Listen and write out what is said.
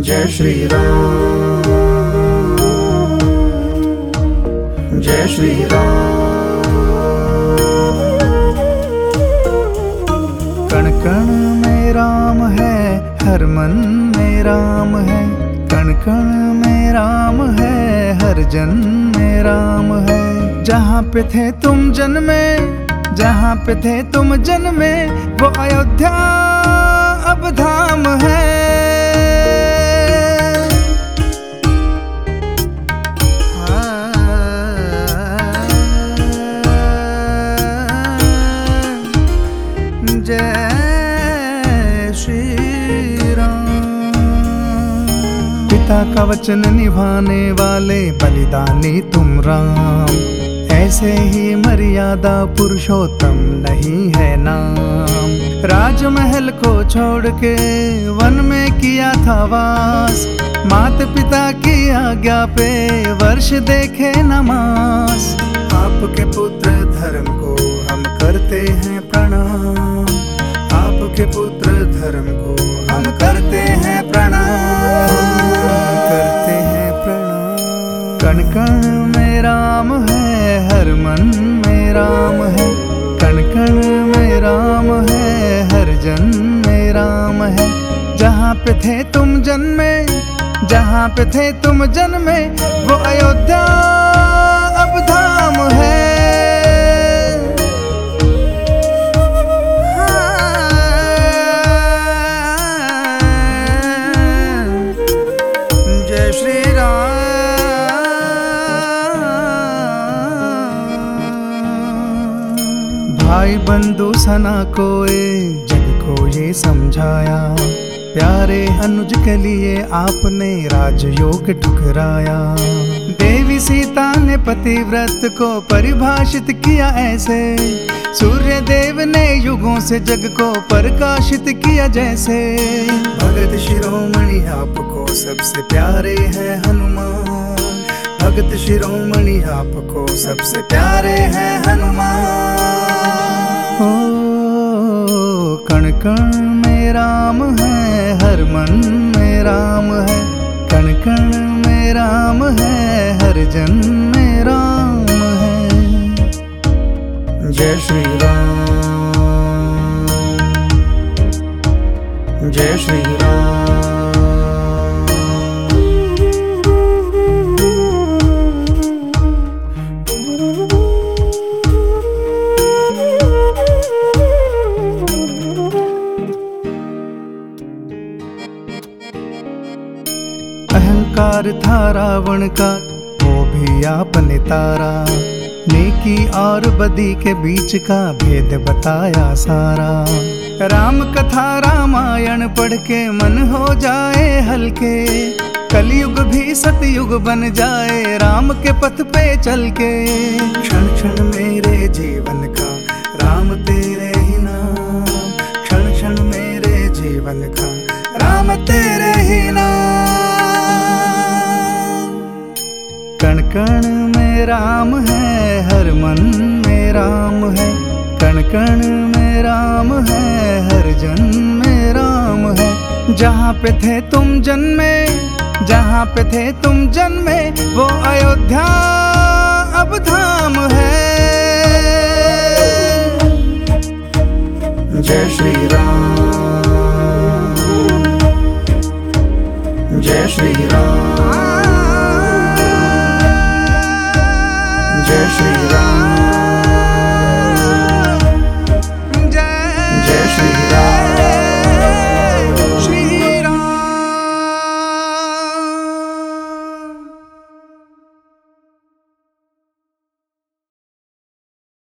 जय श्री राम, जय श्री राम। कण कण में राम है, हर मन में राम है। कण कण में राम है, हर जन में राम है। जहाँ पे थे तुम जन्मे, जहाँ पे थे तुम जन्मे, वो अयोध्या अब धाम है। जय श्री राम। पिता का वचन निभाने वाले बलिदानी तुम राम। ऐसे ही मर्यादा पुरुषोत्तम नहीं है नाम। राजमहल को छोड़ के वन में किया था वास। माता पिता की आज्ञा पे वर्ष देखे नमाज। आपके पुत्र धर्म को हम करते हैं प्रणाम। आपके पुत्र धर्म को हम करते हैं प्रणाम, करते हैं प्रणाम। कण कण में राम है, हर मन में राम है। कण कण में राम है, हर जन में राम है। जहाँ पे थे तुम जन्मे, जहाँ पे थे तुम जन्मे, वो अयोध्या अब धाम है। जय श्री राम। भाई बंधु सना कोए जग को ये समझाया। प्यारे अनुज के लिए आपने राजयोग ठुकराया। देवी सीता ने पतिव्रत को परिभाषित किया ऐसे। सूर्य देव ने युगों से जग को प्रकाशित किया जैसे। भगत शिरोमणि आपको सबसे प्यारे हैं हनुमान। भगत शिरोमणि आपको सबसे प्यारे हैं हनुमान। ओ कण कण में राम है, हर मन में राम है। कण कण में राम है, हर जन में राम है। जय श्री राम, जय श्री राम। अहंकार था रावण का, वो भी आपने तारा। नेकी और बदी के बीच का भेद बताया सारा। राम कथा रामायण पढ़ के मन हो जाए हल्के। कलयुग भी सतयुग बन जाए राम के पथ पे चल के। क्षण क्षण मेरे जीवन का राम तेरे ही नाम। क्षण क्षण मेरे जीवन का राम तेरे ही नाम। कण कण में राम है, हर मन में राम है। कण कण में राम है, हर जन में राम है। जहाँ पे थे तुम जन्मे, जहाँ पे थे तुम जन्मे, वो अयोध्या अब धाम है। जय श्री राम, जय श्री राम।